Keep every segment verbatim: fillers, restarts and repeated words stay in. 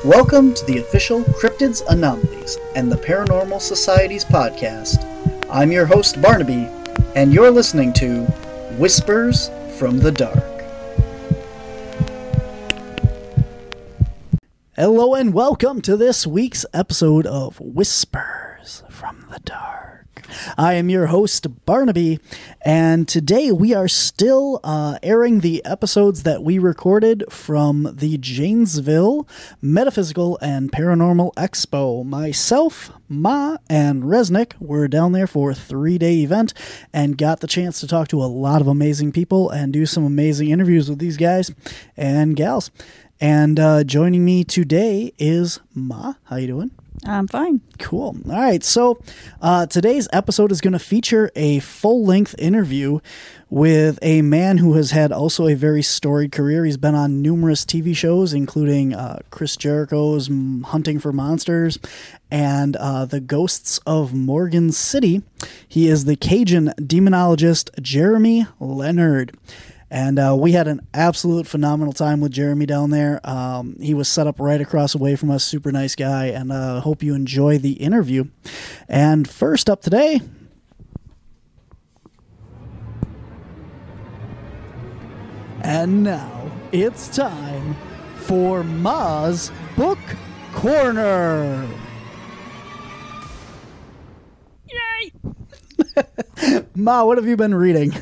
Welcome to the official Cryptids, Anomalies, and the Paranormal Society's podcast. I'm your host, Barnaby, and you're listening to Whispers from the Dark. Hello and welcome to this week's episode of Whispers from the Dark. I am your host, Barnaby, and today we are still uh, airing the episodes that we recorded from the Janesville Metaphysical and Paranormal Expo. Myself, Ma, and Resnick were down there for a three-day event and got the chance to talk to a lot of amazing people and do some amazing interviews with these guys and gals. And uh, joining me today is Ma. How you doing? I'm fine. Cool. All right. So uh, today's episode is going to feature a full-length interview with a man who has had also a very storied career. He's been on numerous T V shows, including uh, Chris Jericho's Hunting for Monsters and uh, The Ghosts of Morgan City. He is the Cajun demonologist Jeremy Leonard. And uh, we had an absolute phenomenal time with Jeremy down there. Um, he was set up right across away from us, super nice guy, and I uh, hope you enjoy the interview. And first up today, and now it's time for Ma's Book Corner. Yay! Ma, what have you been reading?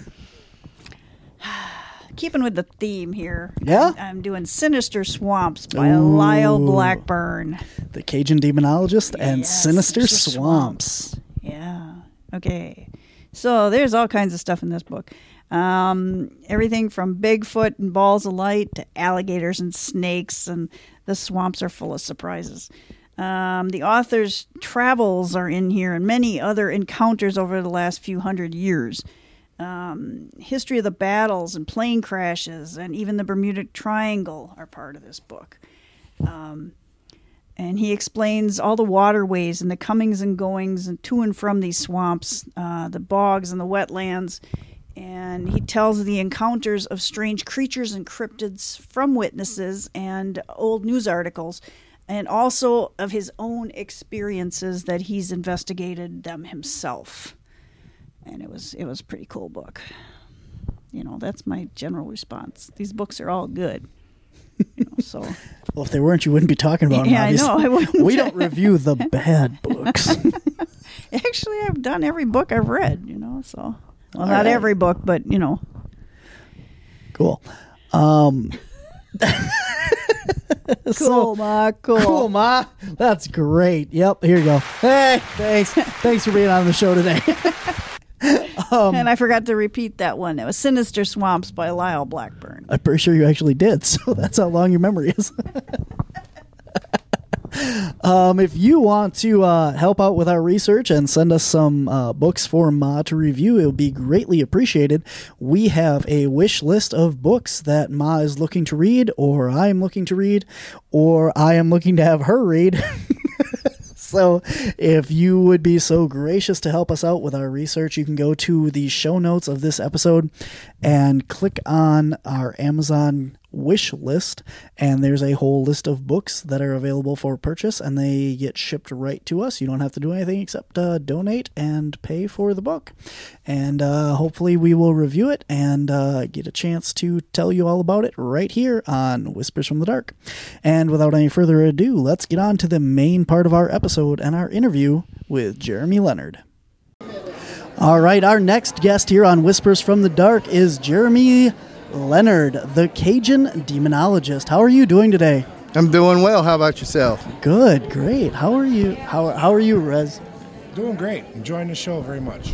Keeping with the theme here. Yeah? I'm, I'm doing Sinister Swamps by Ooh. Lyle Blackburn. The Cajun Demonologist and yes, Sinister, Sinister Swamps. Swamps. Yeah. Okay. So there's all kinds of stuff in this book. Um, everything from Bigfoot and balls of light to alligators and snakes, and the swamps are full of surprises. Um, the author's travels are in here and many other encounters over the last few hundred years. Um, history of the battles and plane crashes and even the Bermuda Triangle are part of this book. Um, and he explains all the waterways and the comings and goings and to and from these swamps, uh, the bogs and the wetlands. And he tells the encounters of strange creatures and cryptids from witnesses and old news articles, and also of his own experiences that he's investigated them himself. And it was it was a pretty cool book. You know, that's my general response. These books are all good. You know, so well, if they weren't, you wouldn't be talking about them. Yeah, obviously. I know. I wouldn't. We don't review the bad books. Actually, I've done every book I've read. You know, so well, all not right. every book, but you know. Cool. Um, cool, so, Ma. Cool. Cool, Ma. That's great. Yep. Here you go. Hey, thanks. Thanks for being on the show today. Um, and I forgot to repeat that one. It was Sinister Swamps by Lyle Blackburn. I'm pretty sure you actually did, so that's how long your memory is. um, if you want to uh, help out with our research and send us some uh, books for Ma to review, it would be greatly appreciated. We have a wish list of books that Ma is looking to read, or I am looking to read, or I am looking to have her read. So if you would be so gracious to help us out with our research, you can go to the show notes of this episode and click on our Amazon wish list, and there's a whole list of books that are available for purchase, and they get shipped right to us. You don't have to do anything except uh, donate and pay for the book, and uh, hopefully we will review it and uh, get a chance to tell you all about it right here on Whispers from the Dark. And without any further ado, let's get on to the main part of our episode and our interview with Jeremy Leonard. All right, our next guest here on Whispers from the Dark is Jeremy Leonard, the Cajun demonologist. How are you doing today? I'm doing well. How about yourself? Good, great. How are you? How how are you, Rez? Doing great. Enjoying the show very much.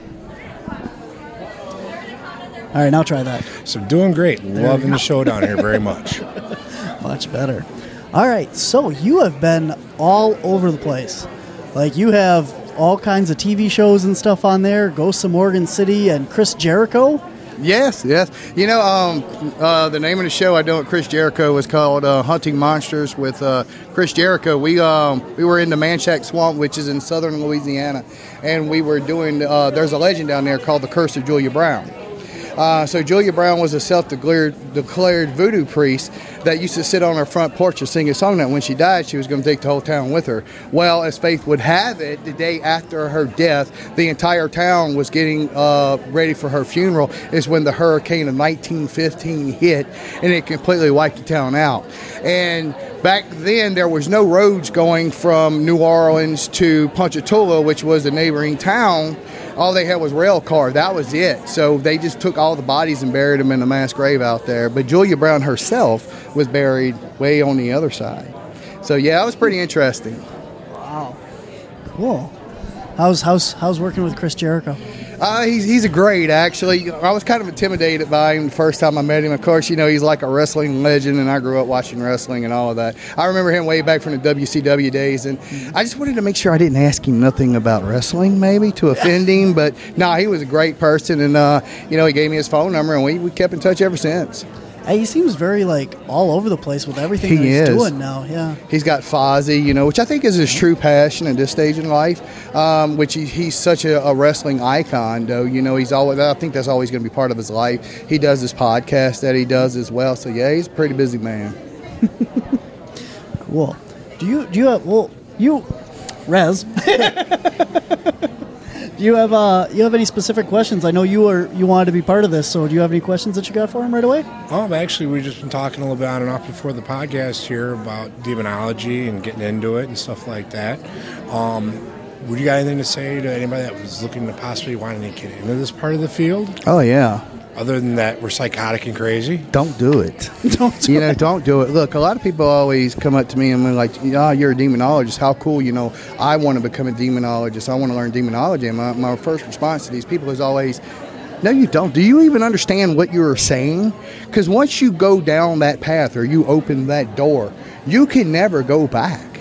All right, now try that. So doing great. Loving the show down here very much. Much better. All right, so you have been all over the place. Like you have all kinds of T V shows and stuff on there. Ghosts of Morgan City and Chris Jericho. Yes, yes. You know, um, uh, the name of the show I done with Chris Jericho was called uh, Hunting Monsters with uh, Chris Jericho. We um, we were in the Manchac Swamp, which is in southern Louisiana, and we were doing, uh, there's a legend down there called the Curse of Julia Brown. Uh, so Julia Brown was a self-declared declared voodoo priest that used to sit on her front porch and sing a song that when she died, she was going to take the whole town with her. Well, as fate would have it, the day after her death, the entire town was getting uh, ready for her funeral, is when the hurricane of nineteen fifteen hit, and it completely wiped the town out. And back then, there was no roads going from New Orleans to Ponchatoula, which was the neighboring town. All they had was rail car. That was it. So they just took all the bodies and buried them in a mass grave out there. But Julia Brown herself was buried way on the other side. So, yeah, it was pretty interesting. Wow. Cool. How's how's how's working with Chris Jericho? Uh, he's he's a great, actually. I was kind of intimidated by him the first time I met him. Of course, you know, he's like a wrestling legend, and I grew up watching wrestling and all of that. I remember him way back from the W C W days, and mm-hmm. I just wanted to make sure I didn't ask him nothing about wrestling, maybe, to offend him. But, no, nah, he was a great person, and, uh, you know, he gave me his phone number, and we, we kept in touch ever since. Hey, he seems very, like, all over the place with everything he that he's is. doing now, yeah. He's got Fozzy, you know, which I think is his true passion at this stage in life, um, which he, he's such a, a wrestling icon, though. You know, he's always, I think that's always going to be part of his life. He does this podcast that he does as well. So, yeah, he's a pretty busy man. Cool. Do you, do you have, well, you, Rez, do you have uh, you have any specific questions? I know you were you wanted to be part of this, so do you have any questions that you got for him right away? Um, actually, we've just been talking a little bit on and off before the podcast here about demonology and getting into it and stuff like that. Um, would you got anything to say to anybody that was looking to possibly wanting to get into this part of the field? Oh, yeah. Other than that, we're psychotic and crazy. Don't do it. don't do you know, it. don't do it. Look, a lot of people always come up to me and they're like, "Oh, you're a demonologist. How cool! You know, I want to become a demonologist. I want to learn demonology." And my, my first response to these people is always, "No, you don't. Do you even understand what you're saying? Because once you go down that path or you open that door, you can never go back.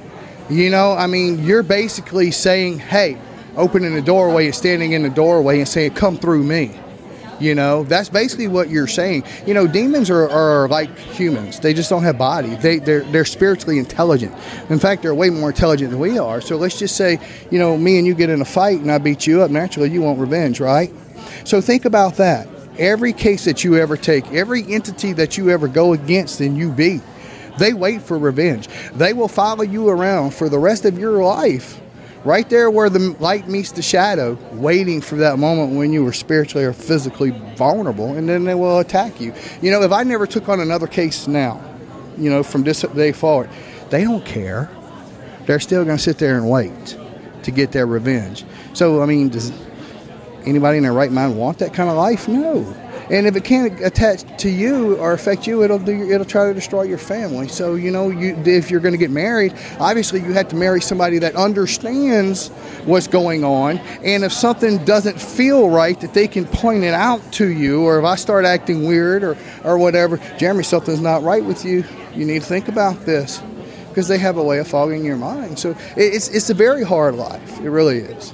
You know, I mean, you're basically saying, hey, opening the doorway and standing in the doorway and saying, come through me." You know, that's basically what you're saying. You know, demons are, are like humans. They just don't have body. They, they're, they're spiritually intelligent. In fact, they're way more intelligent than we are. So let's just say, you know, me and you get in a fight and I beat you up. Naturally, you want revenge, right? So think about that. Every case that you ever take, every entity that you ever go against and you beat, they wait for revenge. They will follow you around for the rest of your life. Right there where the light meets the shadow, waiting for that moment when you were spiritually or physically vulnerable, and then they will attack you. You know, if I never took on another case now, you know, from this day forward, they don't care. They're still going to sit there and wait to get their revenge. So, I mean, does anybody in their right mind want that kind of life? No. And if it can't attach to you or affect you, it'll do. It'll try to destroy your family. So, you know, you, if you're going to get married, obviously you have to marry somebody that understands what's going on. And if something doesn't feel right, that they can point it out to you. Or if I start acting weird or, or whatever, Jeremy, something's not right with you. You need to think about this. Because they have a way of fogging your mind. So it's it's a very hard life. It really is.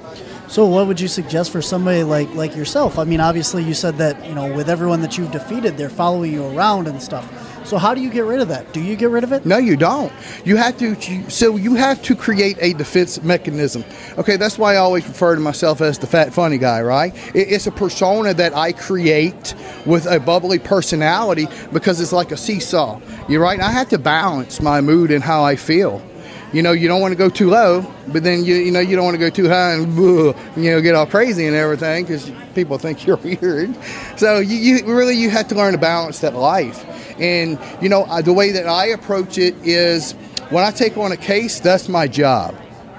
So what would you suggest for somebody like, like yourself? I mean, obviously you said that, you know, with everyone that you've defeated, they're following you around and stuff. So how do you get rid of that? Do you get rid of it? No, you don't. You have to. So you have to create a defense mechanism. Okay, that's why I always refer to myself as the fat funny guy, right? It's a persona that I create with a bubbly personality because it's like a seesaw. You're right. I have to balance my mood and how I feel. You know, you don't want to go too low, but then, you you know, you don't want to go too high and, you know, get all crazy and everything because people think you're weird. So you, you really, you have to learn to balance that life. And, you know, the way that I approach it is when I take on a case, that's my job.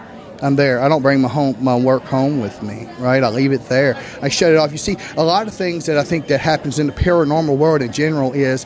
I'm there. I don't bring my home, my work home with me, right? I leave it there. I shut it off. You see, a lot of things that I think that happens in the paranormal world in general is,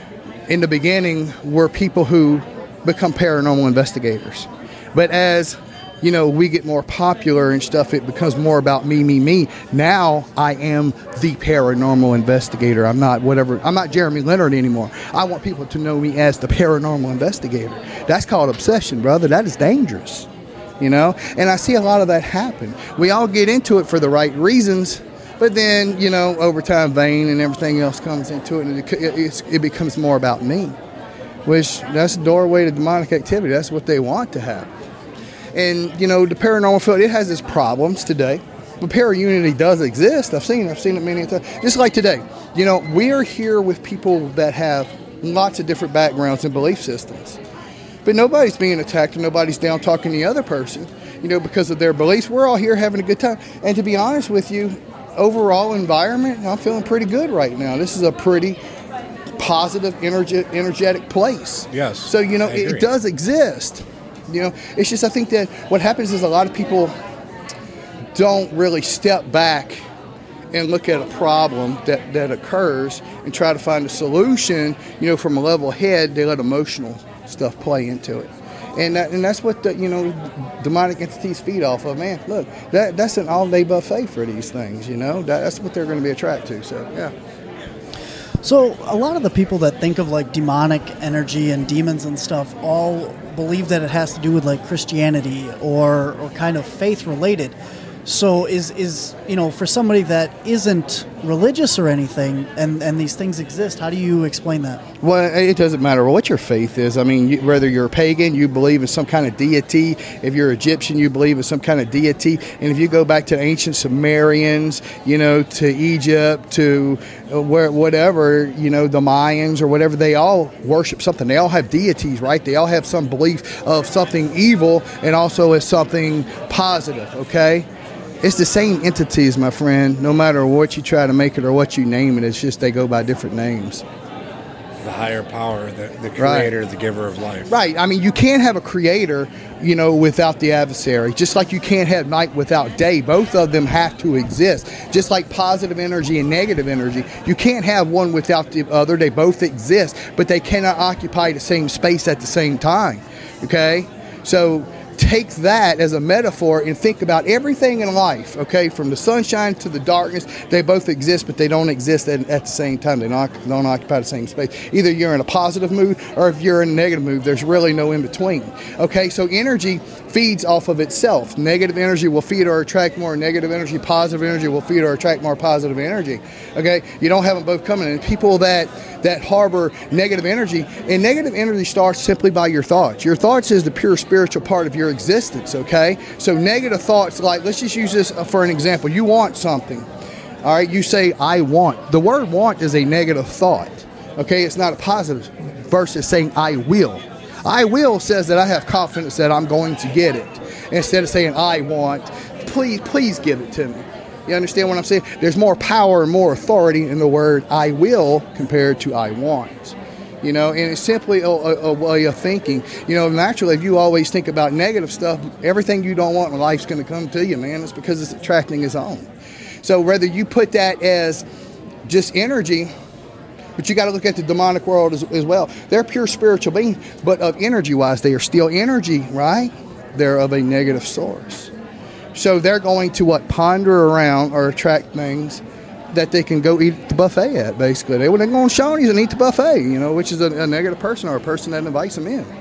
in the beginning, were people who become paranormal investigators. But as, you know, we get more popular and stuff, it becomes more about me, me, me. Now I am the paranormal investigator. I'm not whatever. I'm not Jeremy Leonard anymore. I want people to know me as the paranormal investigator. That's called obsession, brother. That is dangerous, you know? And I see a lot of that happen. We all get into it for the right reasons, but then, you know, over time, vain and everything else comes into it, and it, it, it becomes more about me. Which, that's the doorway to demonic activity. That's what they want to have. And, you know, the paranormal field, it has its problems today. But para-unity does exist. I've seen it. I've seen it many times. Just like today. You know, we are here with people that have lots of different backgrounds and belief systems. But nobody's being attacked and nobody's down talking the other person, you know, because of their beliefs. We're all here having a good time. And to be honest with you, overall environment, I'm feeling pretty good right now. This is a pretty positive, energe- energetic place. Yes. So, you know, it, it does exist. You know, it's just I think that what happens is a lot of people don't really step back and look at a problem that, that occurs and try to find a solution, you know, from a level head. They let emotional stuff play into it. And that, and that's what the, you know, demonic entities feed off of. Man, look, that that's an all-day buffet for these things, you know. That, that's what they're going to be attracted to, so, yeah. So a lot of the people that think of like demonic energy and demons and stuff all believe that it has to do with like Christianity or, or kind of faith related. So is, is, you know, for somebody that isn't religious or anything and, and these things exist, how do you explain that? Well, it doesn't matter what your faith is. I mean, you, whether you're a pagan, you believe in some kind of deity. If you're Egyptian, you believe in some kind of deity. And if you go back to the ancient Sumerians, you know, to Egypt, to where, whatever, you know, the Mayans or whatever, they all worship something. They all have deities, right? They all have some belief of something evil and also as something positive, okay? It's the same entities, my friend, no matter what you try to make it or what you name it. It's just they go by different names. The higher power, the, the creator, right. The giver of life. Right. I mean, you can't have a creator, you know, without the adversary. Just like you can't have night without day. Both of them have to exist. Just like positive energy and negative energy. You can't have one without the other. They both exist, but they cannot occupy the same space at the same time. Okay? So take that as a metaphor and think about everything in life, okay, from the sunshine to the darkness. They both exist, but they don't exist at, at the same time. They don't, don't occupy the same space. Either you're in a positive mood or if you're in a negative mood, there's really no in between. Okay, so energy feeds off of itself. Negative energy will feed or attract more negative energy. Positive energy will feed or attract more positive energy. Okay, you don't have them both coming. And people that that harbor negative energy, and negative energy starts simply by your thoughts. Your thoughts is the pure spiritual part of your existence. Okay, so negative thoughts, like let's just use this for an example. You want something. All right, you say I want. The word want is a negative thought. Okay, it's not a positive versus saying I will. I will says that I have confidence that I'm going to get it. Instead of saying I want, please, please give it to me. You understand what I'm saying? There's more power and more authority in the word I will compared to I want. You know, and it's simply a, a, a way of thinking. You know, naturally, if you always think about negative stuff, everything you don't want in life's going to come to you, man. It's because it's attracting its own. So whether you put that as just energy, but you got to look at the demonic world as, as well. They're pure spiritual beings, but of energy-wise, they are still energy, right? They're of a negative source. So they're going to, what, ponder around or attract things that they can go eat the buffet at, basically. They wouldn't go on Shoney's and eat the buffet, you know, which is a, a negative person or a person that invites them in.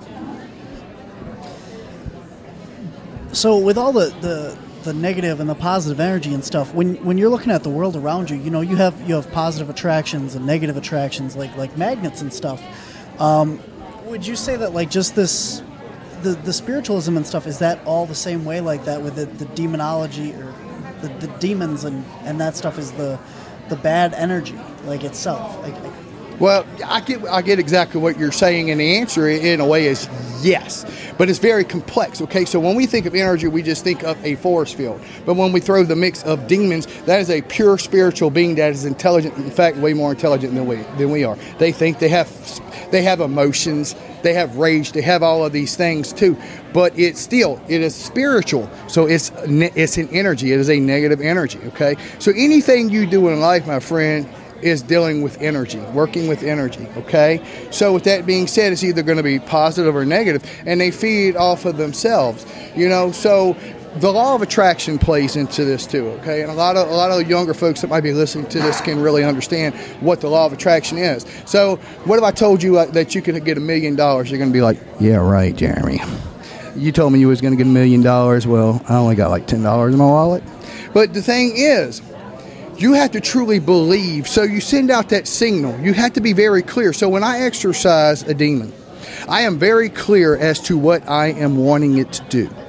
So with all the... the the negative and the positive energy and stuff, when when you're looking at the world around you, you know, you have you have positive attractions and negative attractions like like magnets and stuff. Um, would you say that like just this the the spiritualism and stuff, is that all the same way like that with the, the demonology or the, the demons and, and that stuff is the the bad energy like itself? Like, like, Well, I get I get exactly what you're saying, and the answer in a way is yes. But it's very complex, okay? So when we think of energy, we just think of a force field. But when we throw the mix of demons, that is a pure spiritual being that is intelligent, in fact, way more intelligent than we than we are. They think, they have they have emotions, they have rage, they have all of these things too. But it's still, it is spiritual. So it's it's an energy. It is a negative energy, okay? So anything you do in life, my friend, is dealing with energy, working with energy, okay? So with that being said, it's either going to be positive or negative, and they feed off of themselves, you know? So the law of attraction plays into this too, okay? And a lot of a lot of younger folks that might be listening to this can really understand what the law of attraction is. So what if I told you uh, that you could get a million dollars? You're going to be like, yeah, right, Jeremy. You told me you was going to get a million dollars. Well, I only got like ten dollars in my wallet. But the thing is, you have to truly believe. So you send out that signal. You have to be very clear. So when I exorcise a demon, I am very clear as to what I am wanting it to do.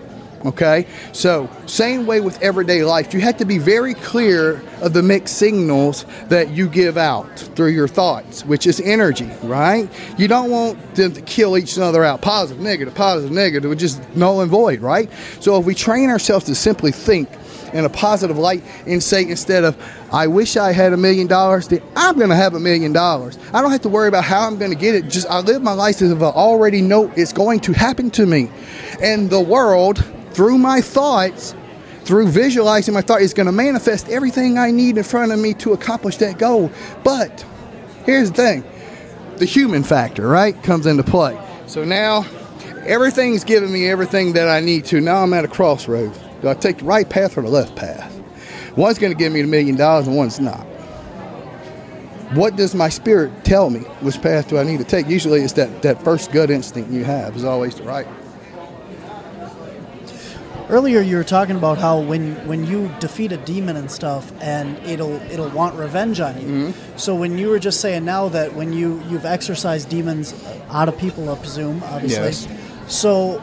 Okay, so same way with everyday life. You have to be very clear of the mixed signals that you give out through your thoughts, which is energy, right? You don't want them to kill each other out. Positive, negative, positive, negative, which is null and void, right? So if we train ourselves to simply think in a positive light and say, instead of, I wish I had a million dollars, then I'm going to have a million dollars. I don't have to worry about how I'm going to get it. Just I live my life as if I already know it's going to happen to me. And the world, through my thoughts, through visualizing my thought, is going to manifest everything I need in front of me to accomplish that goal. But here's the thing. The human factor, right, comes into play. So now everything's giving me everything that I need to. Now I'm at a crossroads. Do I take the right path or the left path? One's going to give me a million dollars and one's not. What does my spirit tell me? Which path do I need to take? Usually it's that, that first gut instinct you have is always the right. Earlier you were talking about how when, when you defeat a demon and stuff, and it'll it'll want revenge on you. Mm-hmm. So when you were just saying now that when you, you've exorcised demons out of people, I presume, obviously. Yes. So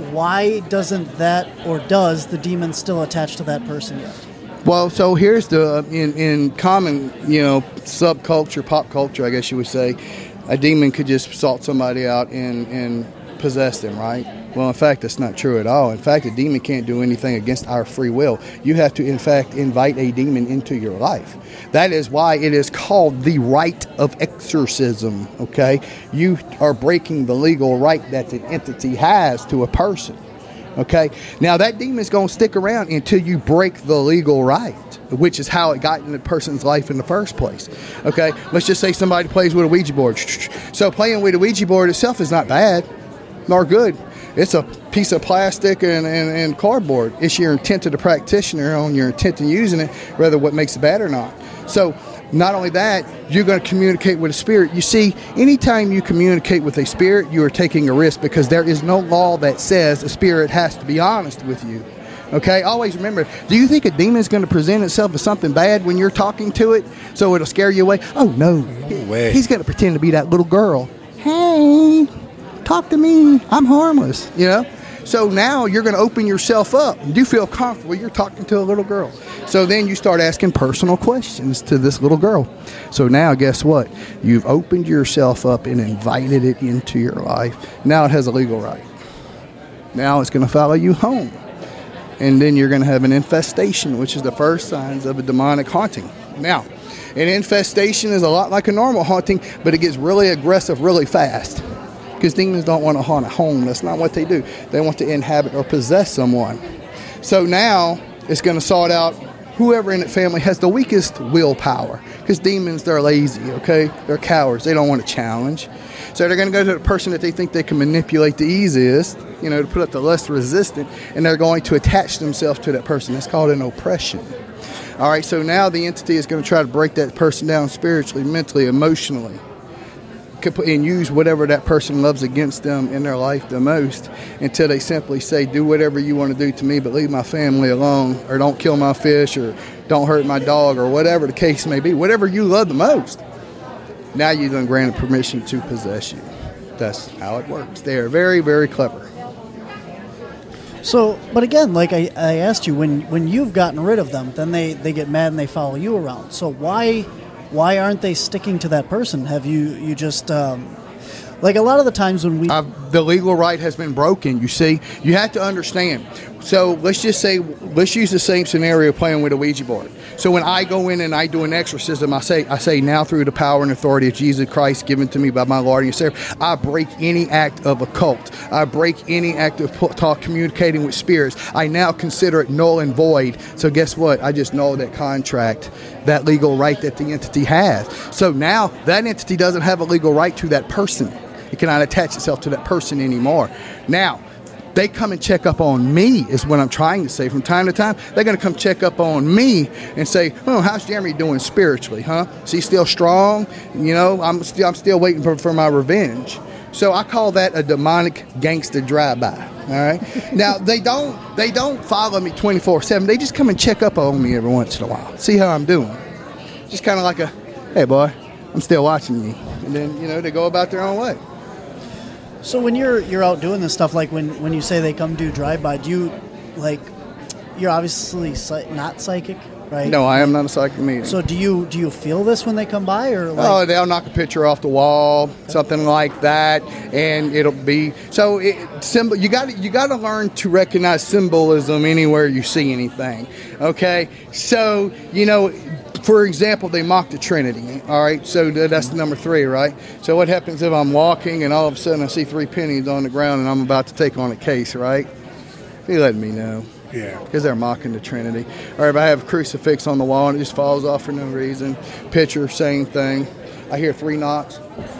why doesn't that, or does the demon still attach to that person yet? Well, so here's the, in, in common, you know, subculture, pop culture, I guess you would say, a demon could just salt somebody out and, and possess them, right? Well, in fact, that's not true at all. In fact, a demon can't do anything against our free will. You have to, in fact, invite a demon into your life. That is why it is called the rite of exorcism, okay? You are breaking the legal right that an entity has to a person, okay? Now, that demon is going to stick around until you break the legal right, which is how it got in the person's life in the first place, okay? Let's just say somebody plays with a Ouija board. So playing with a Ouija board itself is not bad nor good. It's a piece of plastic and, and, and cardboard. It's your intent of the practitioner on your intent in using it, whether what makes it bad or not. So not only that, you're going to communicate with a spirit. You see, anytime you communicate with a spirit, you are taking a risk, because there is no law that says a spirit has to be honest with you. Okay, always remember, do you think a demon is going to present itself as something bad when you're talking to it so it'll scare you away? Oh, no. No way. He's going to pretend to be that little girl. Hey, talk to me. I'm harmless, you know? So now you're going to open yourself up. Do you feel comfortable? You're talking to a little girl. So then you start asking personal questions to this little girl. So now guess what? You've opened yourself up and invited it into your life. Now it has a legal right. Now it's going to follow you home. And then you're going to have an infestation, which is the first signs of a demonic haunting. Now, an infestation is a lot like a normal haunting, but it gets really aggressive really fast. Because demons don't want to haunt a home. That's not what they do. They want to inhabit or possess someone. So now it's going to sort out whoever in that family has the weakest willpower. Because demons, they're lazy, okay? They're cowards. They don't want to challenge. So they're going to go to the person that they think they can manipulate the easiest, you know, to put up the less resistant, and they're going to attach themselves to that person. That's called an oppression. All right, so now the entity is going to try to break that person down spiritually, mentally, emotionally, and use whatever that person loves against them in their life the most, until they simply say, do whatever you want to do to me, but leave my family alone, or don't kill my fish, or don't hurt my dog, or whatever the case may be. Whatever you love the most. Now you've been granted permission to possess you. That's how it works. They are very, very clever. So, but again, like I, I asked you, when, when you've gotten rid of them, then they, they get mad and they follow you around. So why why aren't they sticking to that person? Have you, you just, um, like a lot of the times when we... I've, the legal right has been broken, you see. You have to understand. So let's just say, let's use the same scenario playing with a Ouija board. So when I go in and I do an exorcism, I say, I say now through the power and authority of Jesus Christ given to me by my Lord and Savior, I break any act of occult. I break any act of talk, communicating with spirits. I now consider it null and void. So guess what? I just null that contract, that legal right that the entity has. So now that entity doesn't have a legal right to that person. It cannot attach itself to that person anymore. Now, they come and check up on me is what I'm trying to say. From time to time, they're going to come check up on me and say, oh, how's Jeremy doing spiritually, huh? Is he still strong? You know, I'm still, I'm still waiting for, for my revenge. So I call that a demonic gangster drive-by, all right? Now, they don't they don't follow me twenty-four seven. They just come and check up on me every once in a while, see how I'm doing. Just kind of like a, hey, boy, I'm still watching you. And then, you know, they go about their own way. So when you're you're out doing this stuff, like when, when you say they come do drive-by, do you like, you're obviously psy- not psychic, right? No, I am not a psychic medium. So do you do you feel this when they come by, or like? Oh, they'll knock a picture off the wall, something like that, and it'll be so. It, symbol. You got you got to learn to recognize symbolism anywhere you see anything. Okay, so you know, for example, they mock the Trinity. All right, so that's the number three, right? So what happens if I'm walking and all of a sudden I see three pennies on the ground and I'm about to take on a case, right? He letting me know. Yeah. Because they're mocking the Trinity. Or if I have a crucifix on the wall and it just falls off for no reason. Picture, same thing. I hear three knocks.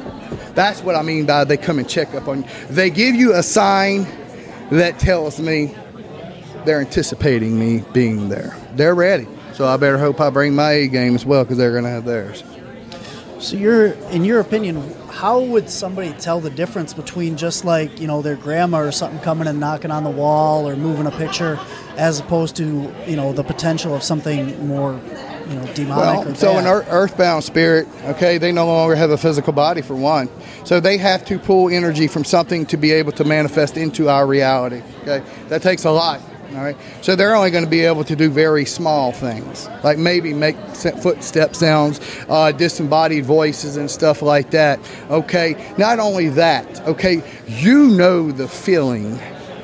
That's what I mean by they come and check up on you. They give you a sign that tells me they're anticipating me being there. They're ready. So I better hope I bring my A game as well because they're going to have theirs. So you're, in your opinion, how would somebody tell the difference between just like, you know, their grandma or something coming and knocking on the wall or moving a picture as opposed to, you know, the potential of something more, you know, demonic well, or so bad? an earth, earthbound spirit, okay, they no longer have a physical body for one. So they have to pull energy from something to be able to manifest into our reality, okay? That takes a lot. All right, so they're only going to be able to do very small things, like maybe make footstep sounds, uh, disembodied voices, and stuff like that. Okay, not only that. Okay, you know the feeling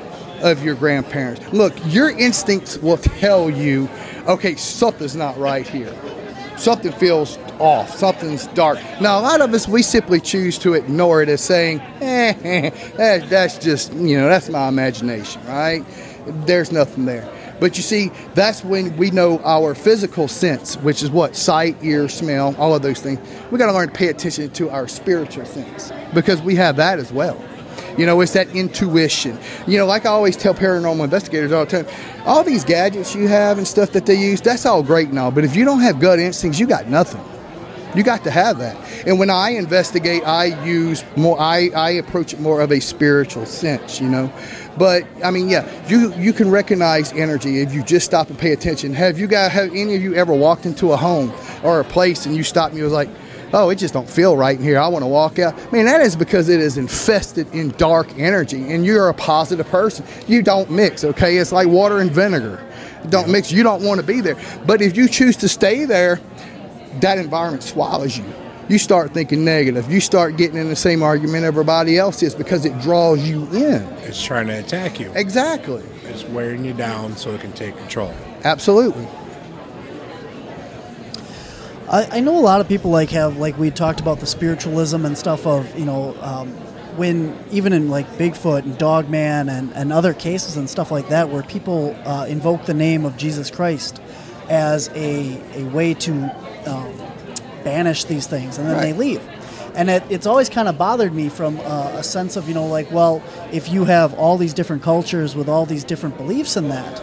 of your grandparents. Look, your instincts will tell you, okay, something's not right here. Something feels off. Something's dark. Now, a lot of us, we simply choose to ignore it as saying, eh, that, that's just, you know, that's my imagination, right? There's nothing there. But you see, that's when we know our physical sense, which is what? Sight, ear, smell, all of those things. We got to learn to pay attention to our spiritual sense because we have that as well. You know, it's that intuition. You know, like I always tell paranormal investigators all the time, all these gadgets you have and stuff that they use, that's all great and all. But if you don't have gut instincts, you got nothing. You got to have that. And when I investigate, I use more, I, I approach it more of a spiritual sense, you know. But, I mean, yeah, you you can recognize energy if you just stop and pay attention. Have you guys, have any of you ever walked into a home or a place and you stopped and you was like, oh, it just don't feel right in here. I want to walk out. I mean, that is because it is infested in dark energy and you're a positive person. You don't mix, okay? It's like water and vinegar. Don't mix. You don't want to be there. But if you choose to stay there, that environment swallows you. You start thinking negative. You start getting in the same argument everybody else is because it draws you in. It's trying to attack you. Exactly. It's wearing you down so it can take control. Absolutely. I, I know a lot of people like have, like we talked about the spiritualism and stuff of, you know, um, when even in like Bigfoot and Dogman and, and other cases and stuff like that where people uh, invoke the name of Jesus Christ as a, a way to um, banish these things, and then right. they leave. And it, it's always kind of bothered me from uh, a sense of, you know, like, well, if you have all these different cultures with all these different beliefs in that,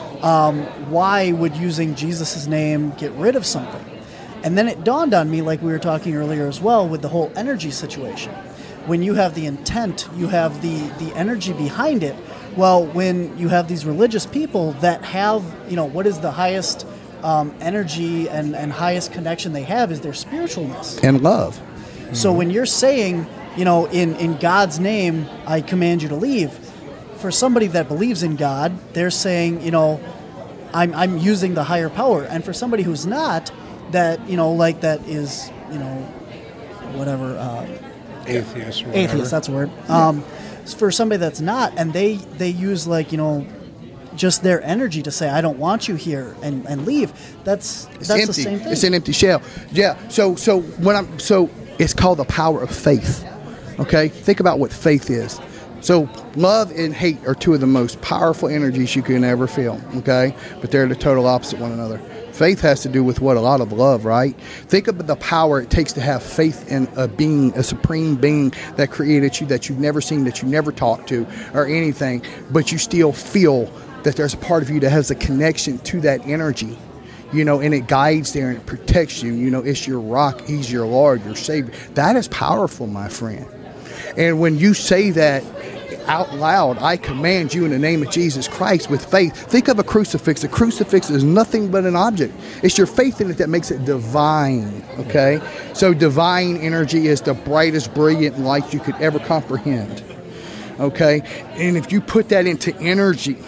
um, why would using Jesus' name get rid of something? And then it dawned on me, like we were talking earlier as well, with the whole energy situation. When you have the intent, you have the, the energy behind it. Well, when you have these religious people that have, you know, what is the highest um, energy and, and highest connection they have is their spiritualness. And love. So when you're saying, you know, in, in God's name, I command you to leave, for somebody that believes in God, they're saying, you know, I'm I'm using the higher power. And for somebody who's not, that, you know, like that is, you know, whatever. Uh, Atheist or whatever. Atheist, that's the word. Um, for somebody that's not, and they, they use, like, you know, just their energy to say, I don't want you here, and, and leave. That's It's that's empty. the same thing. It's an empty shell. Yeah. So so when I'm so it's called the power of faith. Okay? Think about what faith is. So love and hate are two of the most powerful energies you can ever feel, okay? But they're the total opposite one another. Faith has to do with what? A lot of love, right? Think of the power it takes to have faith in a being, a supreme being that created you, that you've never seen, that you never talked to, or anything, but you still feel that there's a part of you that has a connection to that energy, you know, and it guides there and it protects you. You know, it's your rock, he's your Lord, your Savior. That is powerful, my friend. And when you say that out loud, I command you in the name of Jesus Christ with faith. Think of a crucifix. A crucifix is nothing but an object. It's your faith in it that makes it divine, okay? So divine energy is the brightest, brilliant light you could ever comprehend, okay? And if you put that into energy,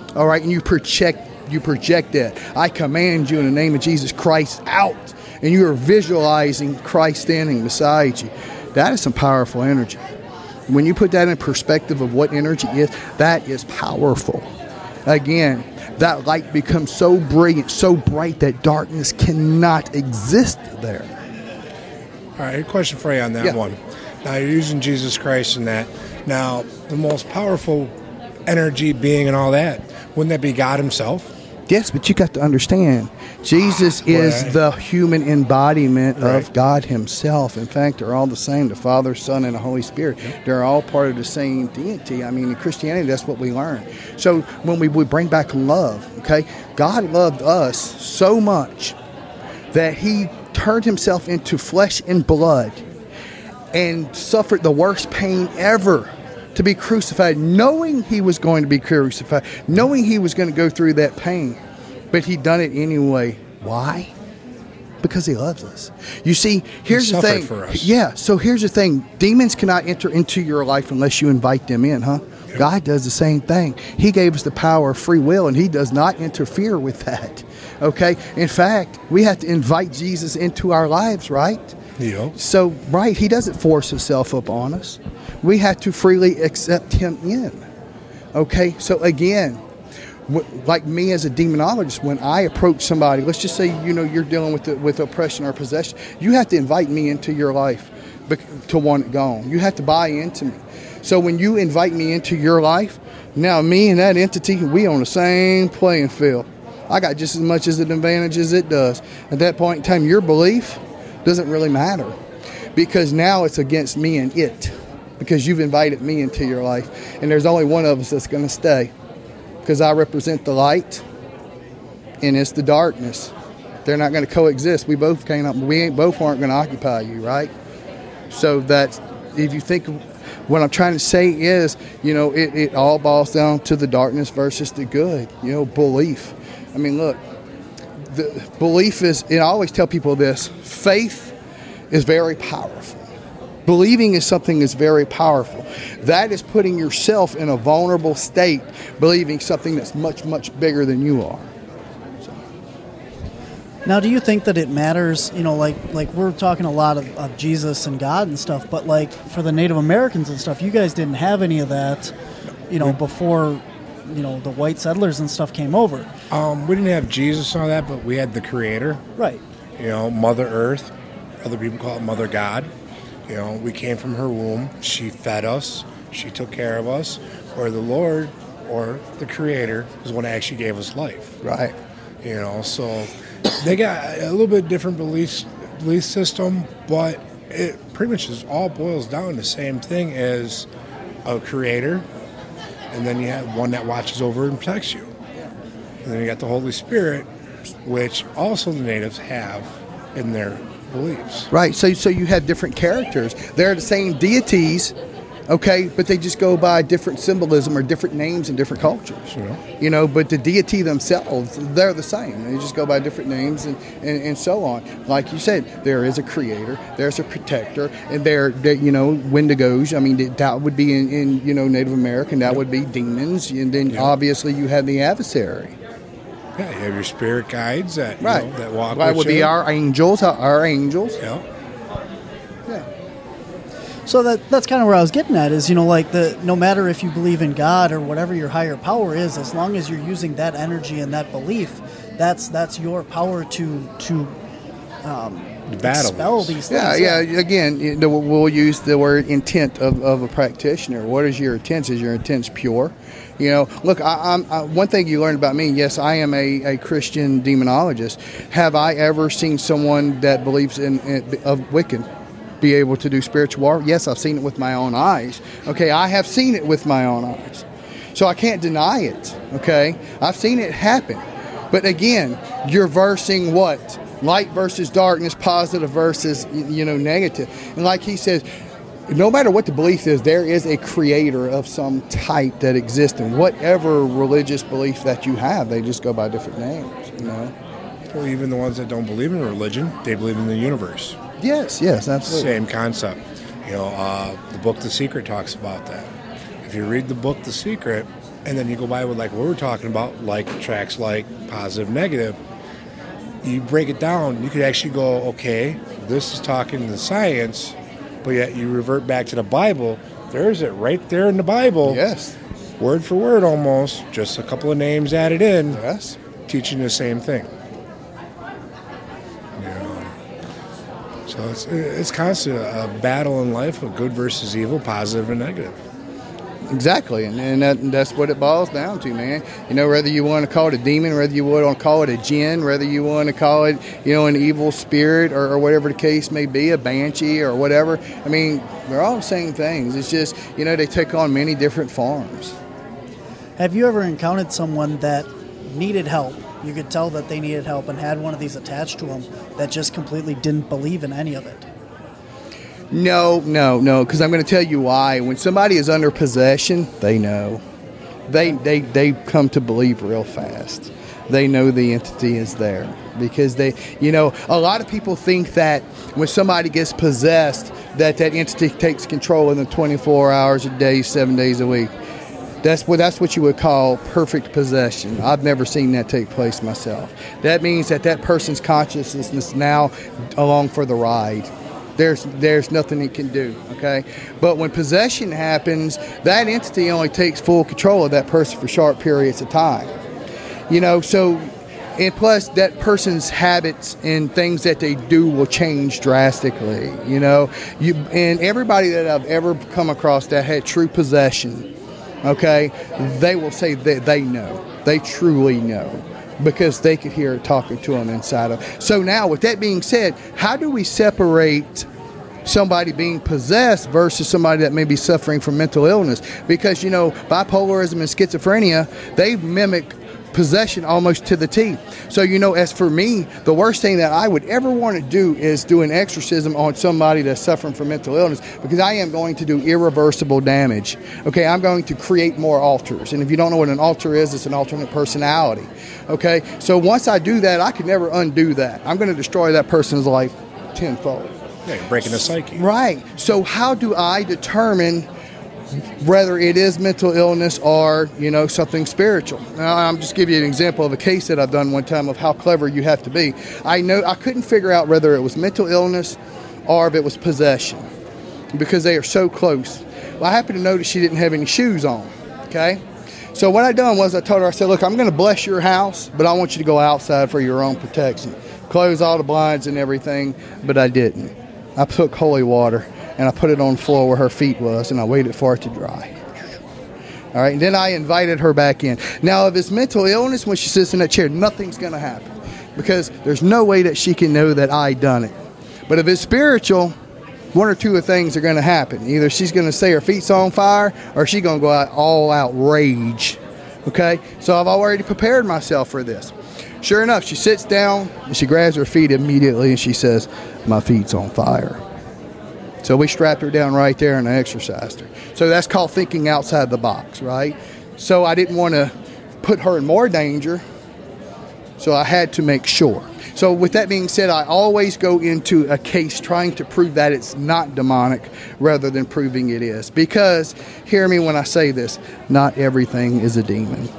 All right, and you project you project that. I command you in the name of Jesus Christ out, and you are visualizing Christ standing beside you. That is some powerful energy. When you put that in perspective of what energy is, that is powerful. Again, that light becomes so brilliant, so bright that darkness cannot exist there. All right, a question for you on that Yeah. one. Now, you're using Jesus Christ in that. Now, the most powerful energy, being, and all that, wouldn't that be God himself? Yes, but you got to understand, Jesus is Right. the human embodiment of Right. God himself. In fact, they're all the same, the Father, Son, and the Holy Spirit. They're all part of the same deity. I mean, in Christianity, that's what we learn. So when we, we bring back love, okay, God loved us so much that he turned himself into flesh and blood and suffered the worst pain ever to be crucified, knowing he was going to be crucified, knowing he was going to go through that pain. But he done it anyway. Why? Because he loves us. You see, here's He the suffered thing. for us. Yeah, so here's the thing. Demons cannot enter into your life unless you invite them in, huh? Yep. God does the same thing. He gave us the power of free will, and he does not interfere with that. Okay? In fact, we have to invite Jesus into our lives, right? You know? So, right, he doesn't force himself upon us. We have to freely accept him in. Okay? So, again, w- like me as a demonologist, when I approach somebody, let's just say, you know, you're dealing with the, with oppression or possession, you have to invite me into your life bec- to want it gone. You have to buy into me. So when you invite me into your life, now me and that entity, we on the same playing field. I got just as much as an advantage as it does. At that point in time, your belief doesn't really matter, because now it's against me and it, because you've invited me into your life, and there's only one of us that's going to stay, because I represent the light and it's the darkness. They're not going to coexist. We both can't. We ain't both aren't going to occupy you, right? So that's, if you think, what I'm trying to say is, you know, it, it all boils down to the darkness versus the good. You know, belief. I mean, look, the belief is, and I always tell people this, faith is very powerful. Believing is something that's very powerful. That is putting yourself in a vulnerable state, believing something that's much, much bigger than you are. Now, do you think that it matters, you know, like like we're talking a lot of, of Jesus and God and stuff, but like for the Native Americans and stuff, you guys didn't have any of that, you know, before, you know, the white settlers and stuff came over. Um, we didn't have Jesus and all that, but we had the Creator. Right. You know, Mother Earth. Other people call it Mother God. You know, we came from her womb. She fed us. She took care of us. Or the Lord, or the Creator, is the one that actually gave us life. Right. You know, so they got a little bit different belief belief system, but it pretty much is all boils down to the same thing as a Creator, and then you have one that watches over and protects you. And then you got the Holy Spirit, which also the natives have in their beliefs. Right. So so you have different characters. They're the same deities, okay, but they just go by different symbolism or different names in different cultures. Yeah. You know, but the deity themselves, they're the same. They just go by different names and, and, and so on. Like you said, there is a creator, there's a protector, and there, there you know, Wendigos. I mean, that would be in, in you know, Native American, that would be demons. And then Yeah. obviously you have the adversary. Yeah, you have your spirit guides that, you Right. know, that walk That with would you. be our angels, our angels. Yeah. Yeah. So that that's kind of where I was getting at is, you know, like the no matter if you believe in God or whatever your higher power is, as long as you're using that energy and that belief, that's that's your power to to um, The battle expel is. these Yeah, things. yeah. Again, you know, we'll use the word intent of, of a practitioner. What is your intent? Is your intent pure? You know, look, I, I'm, I, one thing you learned about me, yes, I am a, a Christian demonologist. Have I ever seen someone that believes in, in of Wiccan be able to do spiritual war? Yes, I've seen it with my own eyes. Okay, I have seen it with my own eyes. So I can't deny it, okay? I've seen it happen. But again, you're versing what? Light versus darkness, positive versus, you know, negative. And like he says, no matter what the belief is, there is a creator of some type that exists. And whatever religious belief that you have, they just go by different names, you know? Well, even the ones that don't believe in religion, they believe in the universe. Yes, yes, absolutely. Same concept. You know, uh, the book The Secret talks about that. If you read the book The Secret, and then you go by with like what we're talking about, like tracks like positive, negative. You break it down, you could actually go, okay, this is talking to the science, but yet you revert back to the Bible. There's it right there in the Bible. Yes. Word for word almost, just a couple of names added in, Yes. teaching the same thing. Yeah. So it's it's constantly a battle in life of good versus evil, positive and negative. Exactly, and, and that, that's what it boils down to, man. You know, whether you want to call it a demon, whether you want to call it a jinn, whether you want to call it, you know, an evil spirit or, or whatever the case may be, a banshee or whatever. I mean, they're all the same things. It's just, you know, they take on many different forms. Have you ever encountered someone that needed help? You could tell that they needed help and had one of these attached to them that just completely didn't believe in any of it. No, no, no, because I'm going to tell you why. When somebody is under possession, they know. They, they, they come to believe real fast. They know the entity is there because they, you know, a lot of people think that when somebody gets possessed, that that entity takes control in the twenty-four hours a day, seven days a week. That's what that's what you would call perfect possession. I've never seen that take place myself. That means that that person's consciousness is now along for the ride. There's there's nothing it can do, okay? But when possession happens, that entity only takes full control of that person for short periods of time. You know, so, and plus that person's habits and things that they do will change drastically, you know? You and everybody that I've ever come across that had true possession, okay, they will say that they know. They truly know. Because they could hear it talking to them inside of. So now, with that being said, how do we separate somebody being possessed versus somebody that may be suffering from mental illness? Because, you know, bipolarism and schizophrenia, they mimic possession almost to the T. So, you know, as for me, the worst thing that I would ever want to do is do an exorcism on somebody that's suffering from mental illness, because I am going to do irreversible damage. Okay, I'm going to create more alters. And if you don't know what an alter is, it's an alternate personality. Okay, so once I do that, I can never undo that. I'm going to destroy that person's life tenfold. Yeah, you're breaking the psyche. Right. So how do I determine whether it is mental illness or, you know, something spiritual? Now, I'm just give you an example of a case that I've done one time of how clever you have to be. I know I couldn't figure out whether it was mental illness or if it was possession, because they are so close. Well, I happened to notice she didn't have any shoes on, okay? So what I done was I told her, I said, look, I'm going to bless your house, but I want you to go outside for your own protection. Close all the blinds and everything, but I didn't. I took holy water and I put it on the floor where her feet was, and I waited for it to dry. All right, and then I invited her back in. Now, if it's mental illness, when she sits in that chair, nothing's going to happen, because there's no way that she can know that I done it. But if it's spiritual, one or two of things are going to happen. Either she's going to say her feet's on fire, or she's going to go out all out rage. Okay, so I've already prepared myself for this. Sure enough, she sits down and she grabs her feet immediately and she says, my feet's on fire. So we strapped her down right there and I exercised her. So that's called thinking outside the box, right? So I didn't want to put her in more danger, so I had to make sure. So with that being said, I always go into a case trying to prove that it's not demonic rather than proving it is. Because, hear me when I say this, not everything is a demon.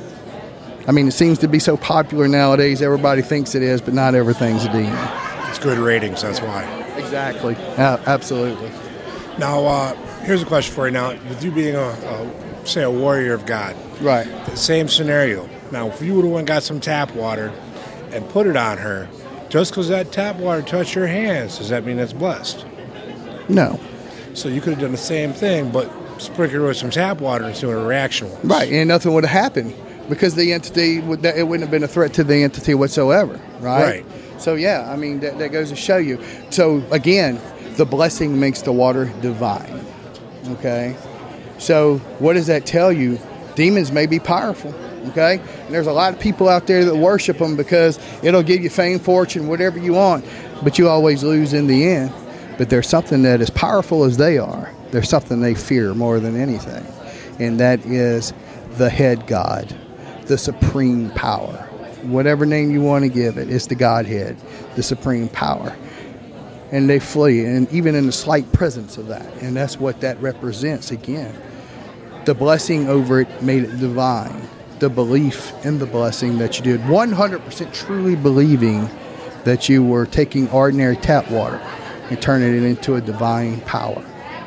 I mean, it seems to be so popular nowadays, everybody thinks it is, but not everything's a demon. It's good ratings, that's why. Exactly. Uh, absolutely. Now, uh, here's a question for you. Now, with you being, a, a say, a warrior of God. Right. The same scenario. Now, if you would have went and got some tap water and put it on her, just because that tap water touched your hands, does that mean it's blessed? No. So you could have done the same thing, but sprinkled her with some tap water and see what her reaction was. Right, and nothing would have happened, because the entity, would, it wouldn't have been a threat to the entity whatsoever, right? Right. So, yeah, I mean, that, that goes to show you. So, again, the blessing makes the water divine, okay? So, what does that tell you? Demons may be powerful, okay? And there's a lot of people out there that worship them because it'll give you fame, fortune, whatever you want, but you always lose in the end. But there's something that as powerful as they are, there's something they fear more than anything, and that is the head God, the supreme power. Whatever name you want to give it, it's the Godhead, the supreme power. And they flee, and even in the slight presence of that. And that's what that represents again. The blessing over it made it divine. The belief in the blessing that you did, one hundred percent truly believing that you were taking ordinary tap water and turning it into a divine power.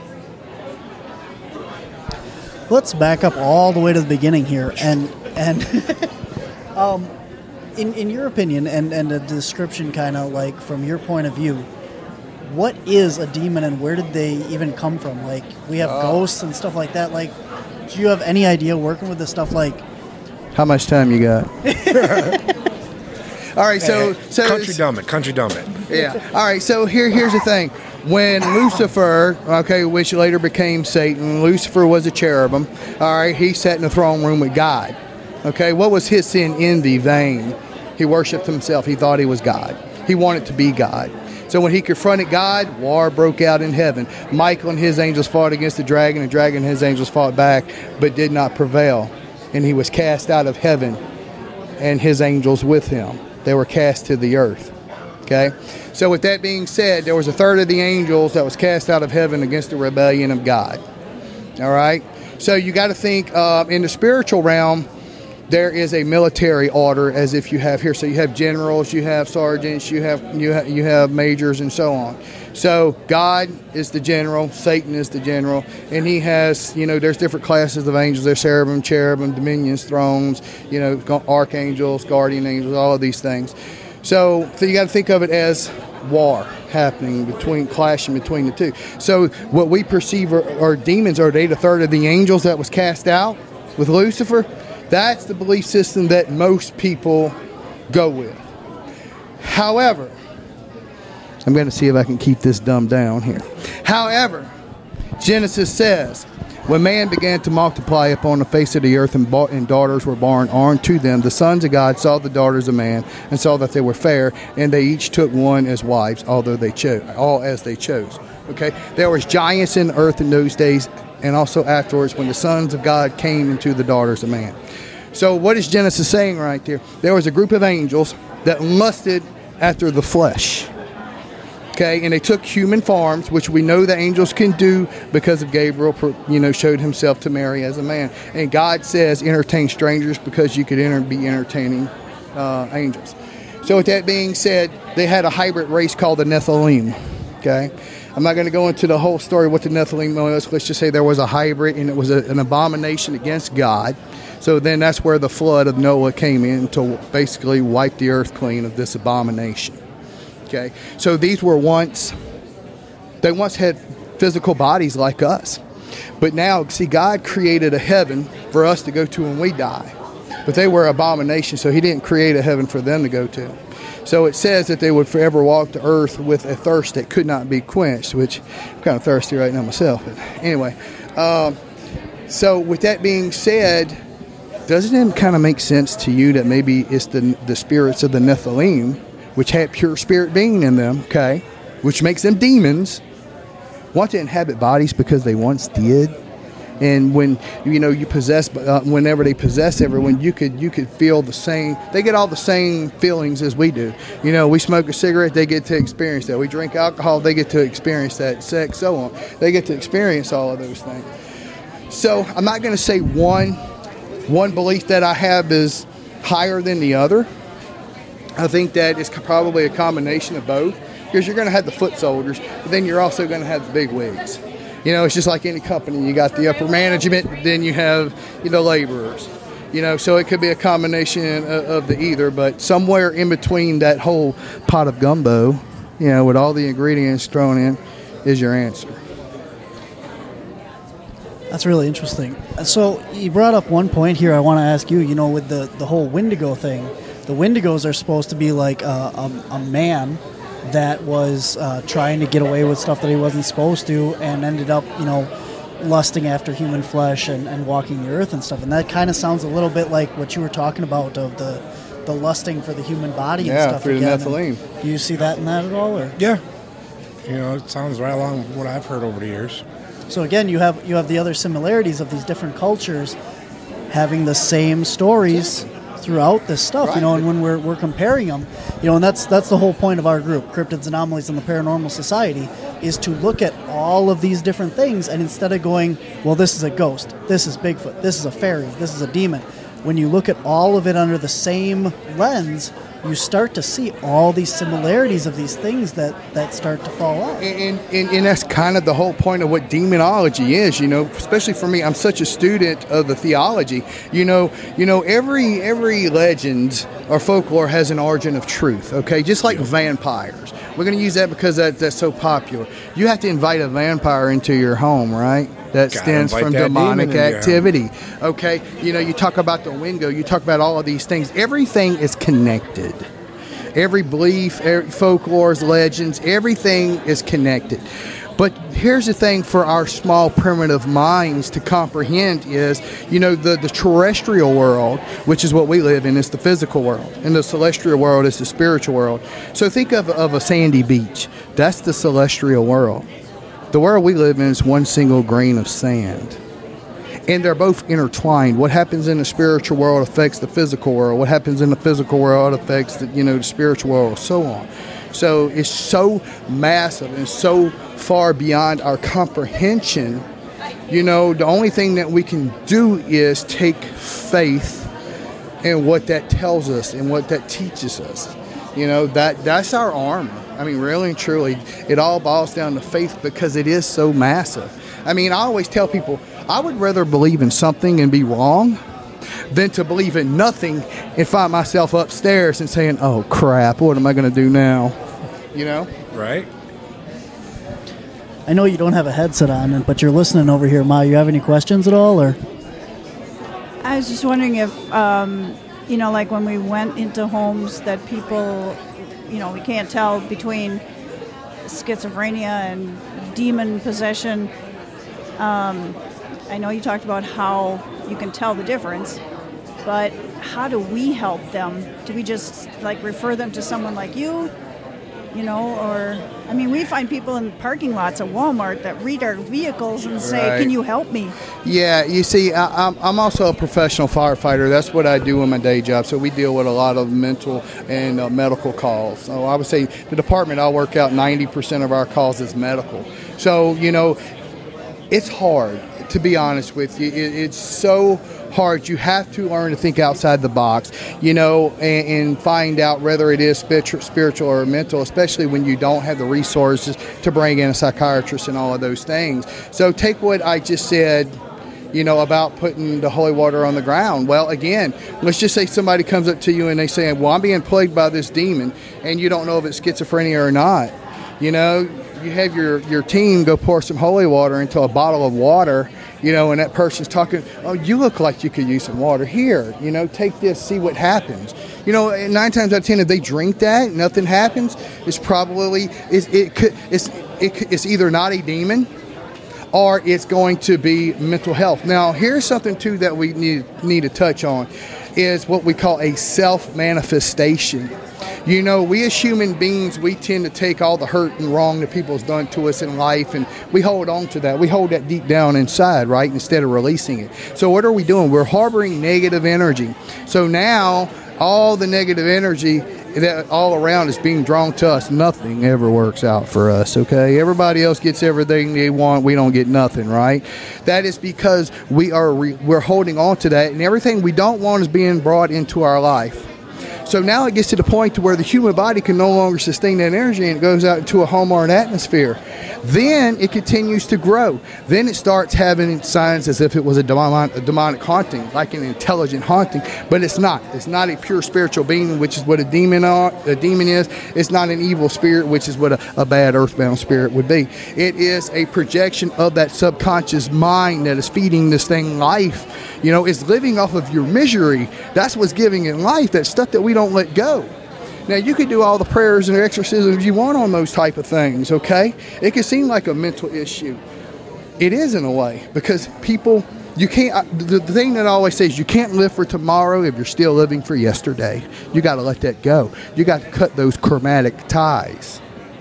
Let's back up all the way to the beginning here, and and um, in in your opinion, and and a description, kind of like from your point of view, what is a demon, and where did they even come from? Like, we have Oh. ghosts and stuff like that. Like, do you have any idea working with this stuff? Like, How much time you got? All right, so Hey, so country dumb it, country dumb it. yeah. All right, so here here's the thing. When Lucifer, okay, which later became Satan, Lucifer was a cherubim. All right, he sat in the throne room with God. Okay, what was his sin? Envy, vain. He worshipped himself. He thought he was God. He wanted to be God. So when he confronted God, war broke out in heaven. Michael and his angels fought against the dragon. The dragon and his angels fought back, but did not prevail. And he was cast out of heaven, and his angels with him. They were cast to the earth. Okay? So with that being said, there was a third of the angels that was cast out of heaven against the rebellion of God. All right? So you got to think uh, in the spiritual realm, there is a military order, as if you have here. So you have generals, you have sergeants, you have you have you have majors, and so on. So God is the general, Satan is the general, and he has, you know, there's different classes of angels. There's cherubim, cherubim, dominions, thrones, you know, archangels, guardian angels, all of these things. So, so you got to think of it as war happening between, clashing between the two. So what we perceive are, are demons. Are they the third of the angels that was cast out with Lucifer? That's the belief system that most people go with. However, I'm going to see if I can keep this dumbed down here. However, Genesis says, when man began to multiply upon the face of the earth and, ba- and daughters were born unto them, the sons of God saw the daughters of man and saw that they were fair, and they each took one as wives, although they chose, all as they chose. Okay, there was giants in the earth in those days, and also afterwards when the sons of God came into the daughters of man. So what is Genesis saying right there? There was a group of angels that lusted after the flesh. Okay, and they took human forms, which we know the angels can do because of Gabriel, you know, showed himself to Mary as a man. And God says, entertain strangers because you could enter, be entertaining uh, angels. So with that being said, they had a hybrid race called the Nephilim. Okay, I'm not going to go into the whole story of what the Nephilim was. Let's just say there was a hybrid, and it was a, an abomination against God. So then that's where the flood of Noah came in to basically wipe the earth clean of this abomination. Okay, so these were once, they once had physical bodies like us. But now, see, God created a heaven for us to go to when we die. But they were abominations, so he didn't create a heaven for them to go to. So it says that they would forever walk the earth with a thirst that could not be quenched, which I'm kind of thirsty right now myself. But anyway, um, so with that being said, doesn't it kind of make sense to you that maybe it's the the spirits of the Nephilim, which had pure spirit being in them, okay, which makes them demons, want to inhabit bodies because they once did? And when, you know, you possess, uh, whenever they possess everyone, you could you could feel the same, they get all the same feelings as we do. You know, we smoke a cigarette, they get to experience that. We drink alcohol, they get to experience that. Sex, so on. They get to experience all of those things. So I'm not going to say one, one belief that I have is higher than the other. I think that it's probably a combination of both, because you're going to have the foot soldiers, but then you're also going to have the big wigs. You know, it's just like any company. You got the upper management, but then you have, you know, laborers. You know, so it could be a combination of, of the either, but somewhere in between that whole pot of gumbo, you know, with all the ingredients thrown in, is your answer. that's really interesting. So you brought up one point here I want to ask you, you know, with the, the whole Wendigo thing. The Wendigos are supposed to be like a, a, a man that was uh, trying to get away with stuff that he wasn't supposed to, and ended up, you know, lusting after human flesh and, and walking the earth and stuff. And that kind of sounds a little bit like what you were talking about of the the lusting for the human body and Yeah, stuff. through again. the Nephilim. And do you see that in that at all? Or? Yeah. You know, it sounds right along with what I've heard over the years. So again, you have you have the other similarities of these different cultures having the same stories throughout this stuff, you know, and when we're we're comparing them, you know, and that's that's the whole point of our group, Cryptids, Anomalies, and the Paranormal Society. is to look at all of these different things, and instead of going, well, this is a ghost, this is Bigfoot, this is a fairy, this is a demon, when you look at all of it under the same lens, you start to see all these similarities of these things that, that start to fall out. And, and, and that's kind of the whole point of what demonology is, you know, especially for me. I'm such a student of the theology. You know, you know, every every legend or folklore has an origin of truth, okay? Just like vampires. We're going to use that because that, that's so popular. You have to invite a vampire into your home, right? That Gotta stems from invite that demonic demon in your activity. Okay, you know, you talk about the Wendigo, you talk about all of these things. Everything is connected. Every belief, every folklores, legends, everything is connected. But here's the thing for our small primitive minds to comprehend is, you know, the, the terrestrial world, which is what we live in, is the physical world. And the celestial world is the spiritual world. So think of, of a sandy beach. That's the celestial world. The world we live in is one single grain of sand. And they're both intertwined. What happens in the spiritual world affects the physical world. What happens in the physical world affects the, you know, the spiritual world, and so on. So it's so massive and so far beyond our comprehension. You know, the only thing that we can do is take faith in what that tells us and what that teaches us. You know, that that's our armor. I mean, really and truly, it all boils down to faith because it is so massive. I mean, I always tell people, I would rather believe in something and be wrong than to believe in nothing and find myself upstairs and saying, oh, crap, what am I going to do now? You know? Right. I know you don't have a headset on, but you're listening over here, Ma. You have any questions at all? Or I was just wondering if, um, you know, like when we went into homes that people, you know, we can't tell between schizophrenia and demon possession. Um, I know you talked about how you can tell the difference, but how do we help them? Do we just, like, refer them to someone like you? You know, or, I mean, we find people in parking lots at Walmart that read our vehicles and say, Right. can you help me? Yeah, you see, I, I'm, I'm also a professional firefighter. That's what I do in my day job. So we deal with a lot of mental and uh, medical calls. So I would say the department I work out, ninety percent of our calls is medical. So, you know, it's hard, to be honest with you. It, it's so hard. You have to learn to think outside the box, you know, and, and find out whether it is spiritual, spiritual or mental, especially when you don't have the resources to bring in a psychiatrist and all of those things. So take what I just said, you know, about putting the holy water on the ground. Well, again, let's just say somebody comes up to you and they say, well, I'm being plagued by this demon, and you don't know if it's schizophrenia or not. You know, you have your, your team go pour some holy water into a bottle of water, you know, and that person's talking, oh, you look like you could use some water. Here, you know, take this, see what happens. You know, nine times out of ten, if they drink that, nothing happens, it's probably, it's, it could, it's, it, it's either not a demon or it's going to be mental health. Now, here's something, too, that we need, need to touch on, is what we call a self-manifestation. You know, we as human beings, we tend to take all the hurt and wrong that people's done to us in life, and we hold on to that. We hold that deep down inside, right, instead of releasing it. So what are we doing? We're harboring negative energy. So now all the negative energy that all around is being drawn to us. Nothing ever works out for us, okay? Everybody else gets everything they want. We don't get nothing, right? That is because we are re- we're holding on to that, and everything we don't want is being brought into our life. So now it gets to the point to where the human body can no longer sustain that energy, and it goes out into a home or an atmosphere. Then it continues to grow. Then it starts having signs as if it was a demonic, a demonic haunting, like an intelligent haunting, but it's not. It's not a pure spiritual being, which is what a demon are, a demon is. It's not an evil spirit, which is what a, a bad earthbound spirit would be. It is a projection of that subconscious mind that is feeding this thing life. You know, it's living off of your misery. That's what's giving it life, that stuff that we don't let go. Now, you could do all the prayers and exorcisms you want on those type of things, okay? It can seem like a mental issue. It is in a way, because people, you can't, the, the thing that I always say is you can't live for tomorrow if you're still living for yesterday. You got to let that go. You got to cut those chromatic ties.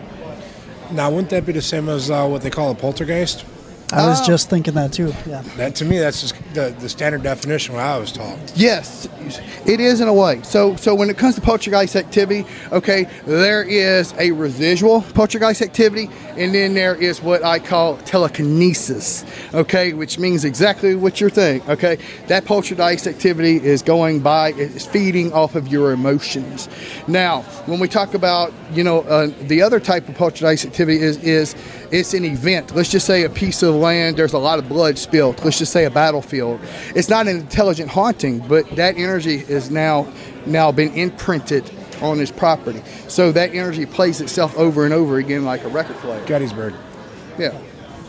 Now, wouldn't that be the same as uh, what they call a poltergeist? I was Oh. just thinking that too. Yeah. That, to me, that's just the, the standard definition what I was taught. Yes, it is in a way. So so when it comes to poltergeist activity, okay, there is a residual poltergeist activity, and then there is what I call telekinesis, okay, which means exactly what you're thinking, okay? That poltergeist activity is going by, it's feeding off of your emotions. Now, when we talk about, you know, uh, the other type of poltergeist activity is, is it's an event. Let's just say a piece of land, there's a lot of blood spilled. Let's just say a battlefield. It's not an intelligent haunting, but that energy is now now been imprinted on this property. So that energy plays itself over and over again like a record player. Gettysburg. Yeah.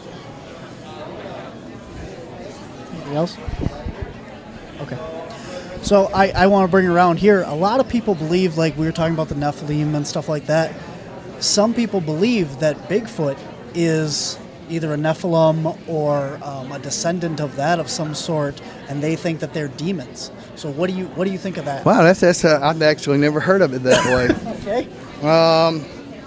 Anything else? Okay. So I, I want to bring around here, a lot of people believe, like we were talking about the Nephilim and stuff like that, some people believe that Bigfoot is either a Nephilim or um, a descendant of that of some sort, and they think that they're demons. So what do you what do you think of that? Wow, that's that's uh, I've actually never heard of it that way. Okay. Um,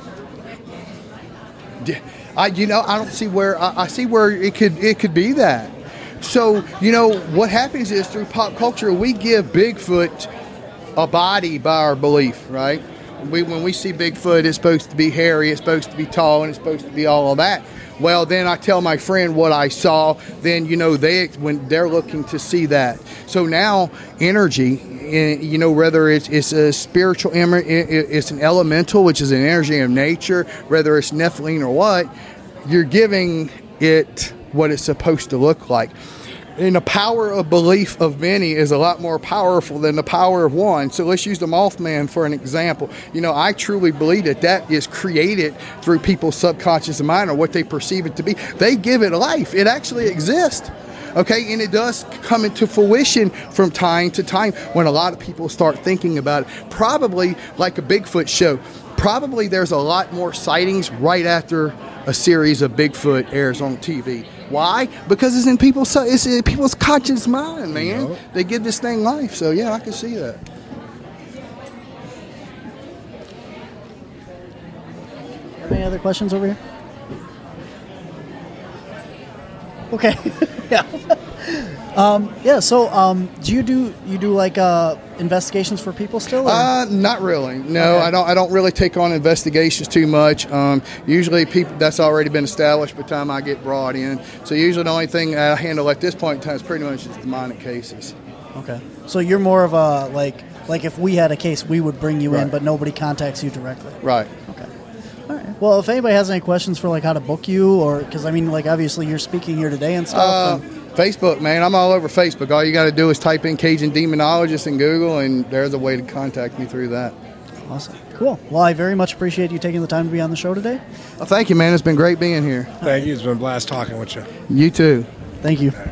I you know I don't see where I, I see where it could it could be that. So you know what happens is through pop culture we give Bigfoot a body by our belief, right? We, when we see Bigfoot, it's supposed to be hairy, it's supposed to be tall, and it's supposed to be all of that. Well, then I tell my friend what I saw. Then you know they when they're looking to see that. So now energy, you know, whether it's it's a spiritual, it's an elemental, which is an energy of nature, whether it's Nephilim or what, you're giving it what it's supposed to look like. And the power of belief of many is a lot more powerful than the power of one. So let's use the Mothman for an example. You know, I truly believe that that is created through people's subconscious mind or what they perceive it to be. They give it life. It actually exists. Okay, and it does come into fruition from time to time when a lot of people start thinking about it. Probably like a Bigfoot show. Probably there's a lot more sightings right after a series of Bigfoot airs on T V. Why? Because it's in people's it's in people's conscious mind, man. Yep. They give this thing life. So yeah, I can see that. Any other questions over here? Okay. Yeah. um, yeah. So, um, do you do you do like uh, investigations for people still? Or? Uh, not really. No, okay. I don't. I don't really take on investigations too much. Um, usually, people that's already been established by the time I get brought in. So usually, the only thing I handle at this point in time is pretty much just demonic cases. Okay. So you're more of a like like if we had a case, we would bring you right. in, but nobody contacts you directly. Right. Okay. All right. Well, if anybody has any questions for like how to book you, or because I mean, like obviously you're speaking here today and stuff. Uh, and, Facebook, man. I'm all over Facebook. All you got to do is type in Cajun Demonologist in Google, and there's a way to contact me through that. Awesome. Cool. Well, I very much appreciate you taking the time to be on the show today. Well, thank you, man. It's been great being here. Thank you. It's been a blast talking with you. You too. Thank you.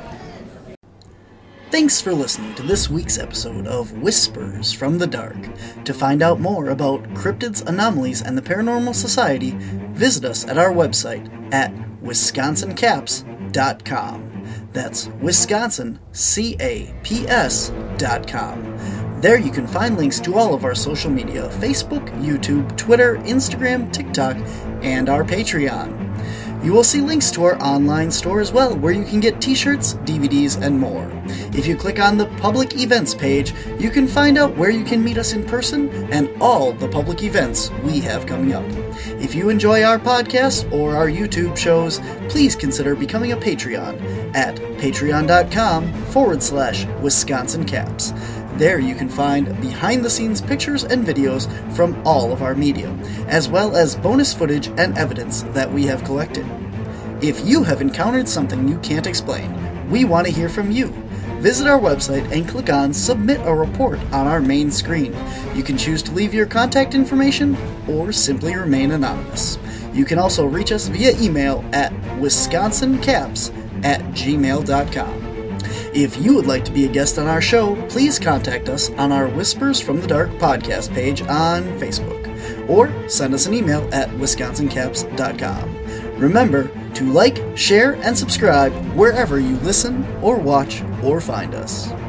Thanks for listening to this week's episode of Whispers from the Dark. To find out more about cryptids, anomalies, and the Paranormal Society, visit us at our website at wisconsin caps dot com. That's Wisconsin, C A P S dot com. There you can find links to all of our social media, Facebook, YouTube, Twitter, Instagram, TikTok, and our Patreon. You will see links to our online store as well, where you can get t-shirts, D V Ds, and more. If you click on the public events page, you can find out where you can meet us in person and all the public events we have coming up. If you enjoy our podcast or our YouTube shows, please consider becoming a Patreon at patreon.com forward slash Wisconsin Caps. There you can find behind-the-scenes pictures and videos from all of our media, as well as bonus footage and evidence that we have collected. If you have encountered something you can't explain, we want to hear from you. Visit our website and click on Submit a Report on our main screen. You can choose to leave your contact information or simply remain anonymous. You can also reach us via email at wisconsincaps at gmail dot com. If you would like to be a guest on our show, please contact us on our Whispers from the Dark podcast page on Facebook, or send us an email at wisconsin caps dot com. Remember to like, share, and subscribe wherever you listen or watch or find us.